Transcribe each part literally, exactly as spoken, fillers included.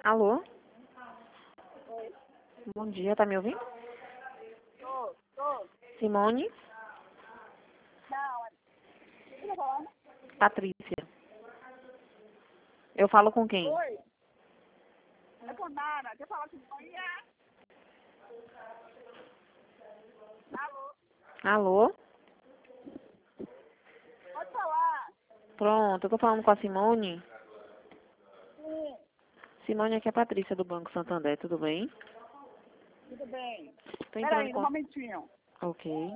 Alô? Oi. Bom dia, tá me ouvindo? Tô, tô. Simone? Não, o que tá falando? Patrícia. Eu falo com quem? Oi. É com Nara. Quer falar com manhã? Alô? Alô? Pode falar. Pronto, eu tô falando com a Simone. Sim, Simone, aqui é a Patrícia do Banco Santander, tudo bem? tudo bem. Tô entrando Peraí, em um contato. momentinho. Ok.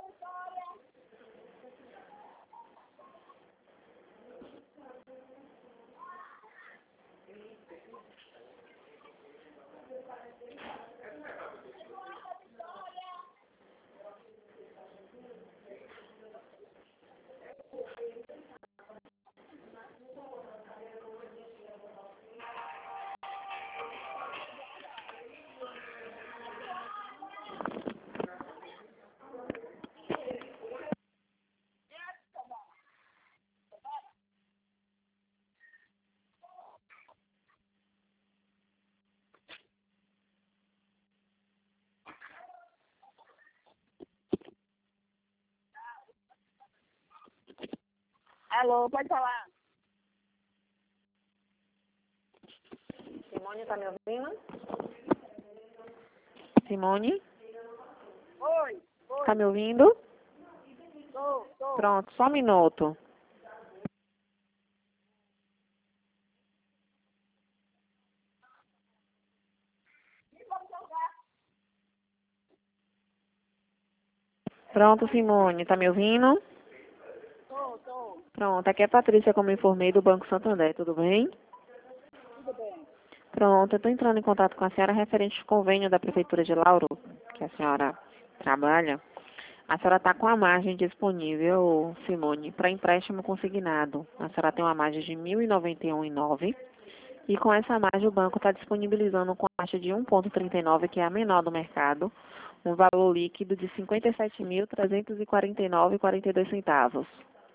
Alô, pode falar. Simone, tá me ouvindo? Simone? Oi, Tá oi. me ouvindo? Tô, tô. Pronto, só um minuto. Pronto, Simone, tá me ouvindo? Tô, tô. Pronto, aqui é a Patrícia, como informei, do Banco Santander, tudo bem? Tudo bem. Pronto, eu tô entrando em contato com a senhora referente ao convênio da Prefeitura de Lauro, que a senhora trabalha. A senhora está com a margem disponível, Simone, para empréstimo consignado. A senhora tem uma margem de mil e noventa e um vírgula nove e com essa margem o banco está disponibilizando com a taxa de um vírgula trinta e nove, que é a menor do mercado, um valor líquido de cinquenta e sete mil trezentos e quarenta e nove vírgula quarenta e dois centavos.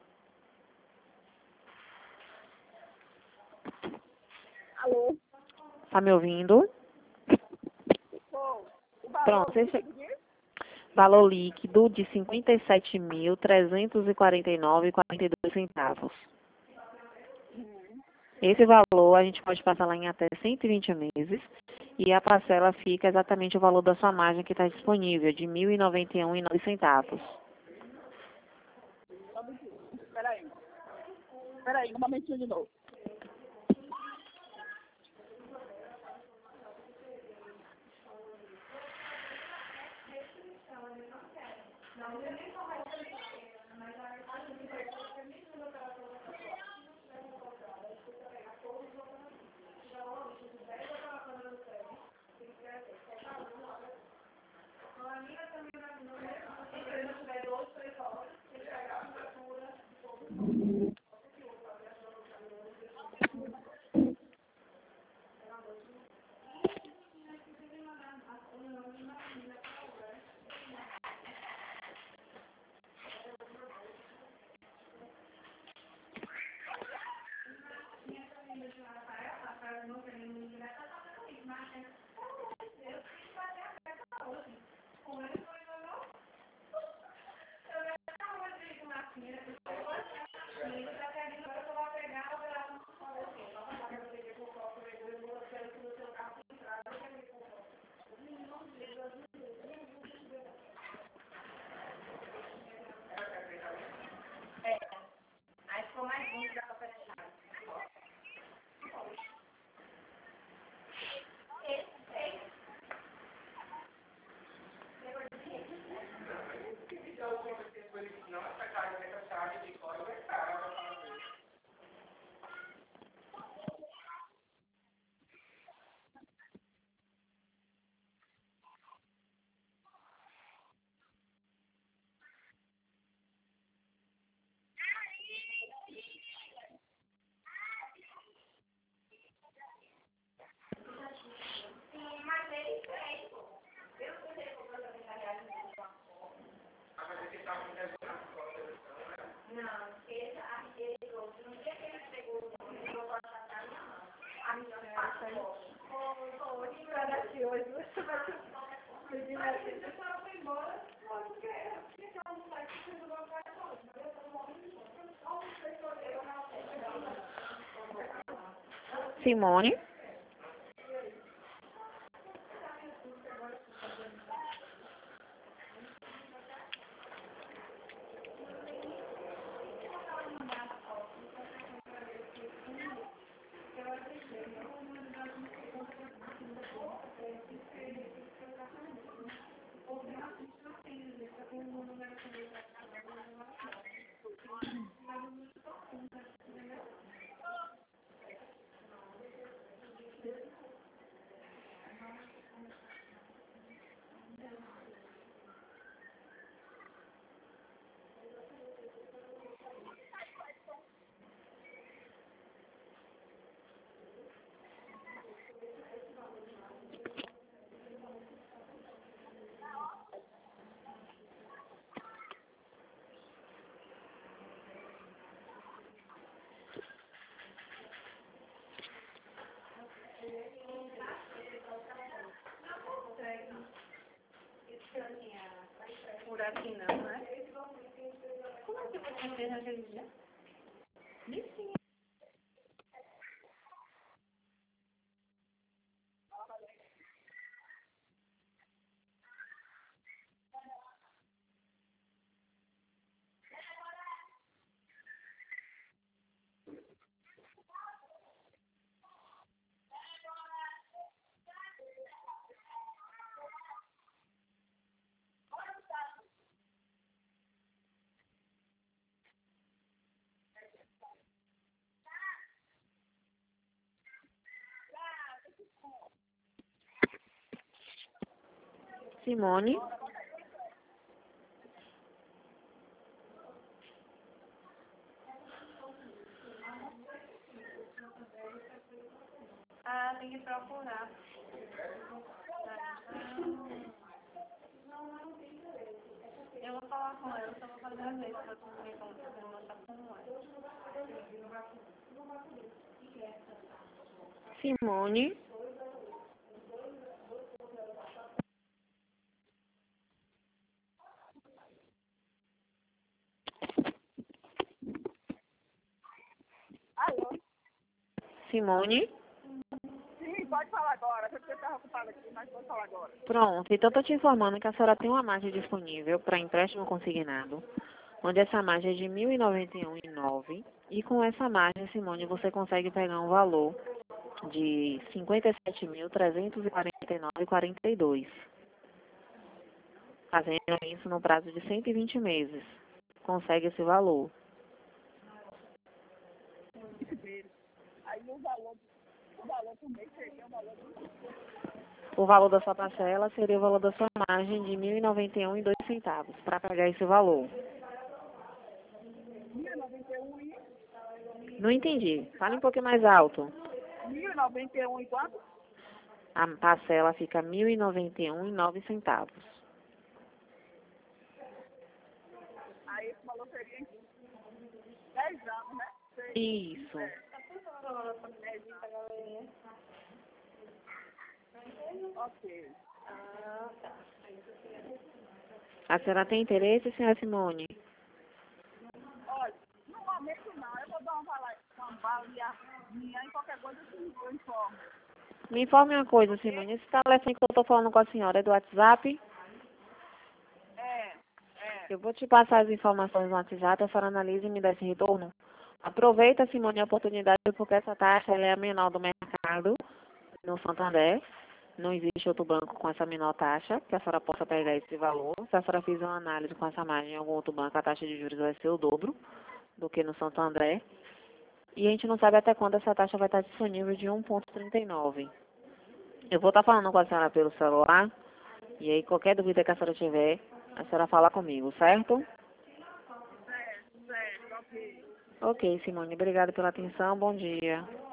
Alô? Está me ouvindo? Tô. O valor Pronto, esse líquido de? valor líquido de cinquenta e sete mil trezentos e quarenta e nove vírgula quarenta e dois centavos. Uhum. Esse valor a gente pode passar lá em até cento e vinte meses e a parcela fica exatamente o valor da sua margem que está disponível, de mil e noventa e um vírgula nove centavos. Só um minutinho. Peraí. Peraí, um momentinho de novo. Simone? Por aqui não, né? Como é que você fez naquele dia? Simone? Ah, tem que procurar. Eu vou falar com ela, só vou fazer a vez pra tu ver como você não tá com ela. Simone? Alô? Simone? Sim, pode falar agora. Eu estava ocupada aqui, mas pode falar agora. Pronto, então estou te informando que a senhora tem uma margem disponível para empréstimo consignado, onde essa margem é de mil e noventa e um reais e nove centavos, e com essa margem, Simone, você consegue pegar um valor de cinquenta e sete mil trezentos e quarenta e nove reais e quarenta e dois centavos, fazendo isso no prazo de cento e vinte meses. Consegue esse valor. Aí o valor, o valor por mês seria o valor do O valor da sua parcela seria o valor da sua margem de mil e noventa e um reais e dois centavos, para pagar esse valor. mil e noventa e um e Não entendi. Fale um pouquinho mais alto. mil e noventa e um e quanto? A parcela fica mil e noventa e um reais e nove centavos. Aí esse valor seria em dez anos, né? Isso. Ok. A senhora tem interesse, senhora Simone? Olha, no momento não. Eu vou dar uma bala, uma bala minha e qualquer coisa eu informo. Me informe uma coisa, Simone. Esse telefone que eu estou falando com a senhora é do WhatsApp? É, é. Eu vou te passar as informações no WhatsApp, a senhora analisa e me dá esse retorno. Aproveita, Simone, a oportunidade, porque essa taxa ela é a menor do mercado no Santander. Não existe outro banco com essa menor taxa, que a senhora possa pegar esse valor. Se a senhora fizer uma análise com essa margem em algum outro banco, a taxa de juros vai ser o dobro do que no Santander. E a gente não sabe até quando essa taxa vai estar disponível de um vírgula trinta e nove. Eu vou estar falando com a senhora pelo celular, e aí qualquer dúvida que a senhora tiver, a senhora fala comigo, certo? Certo, certo, ok. Ok, Simone, obrigada pela atenção, bom dia.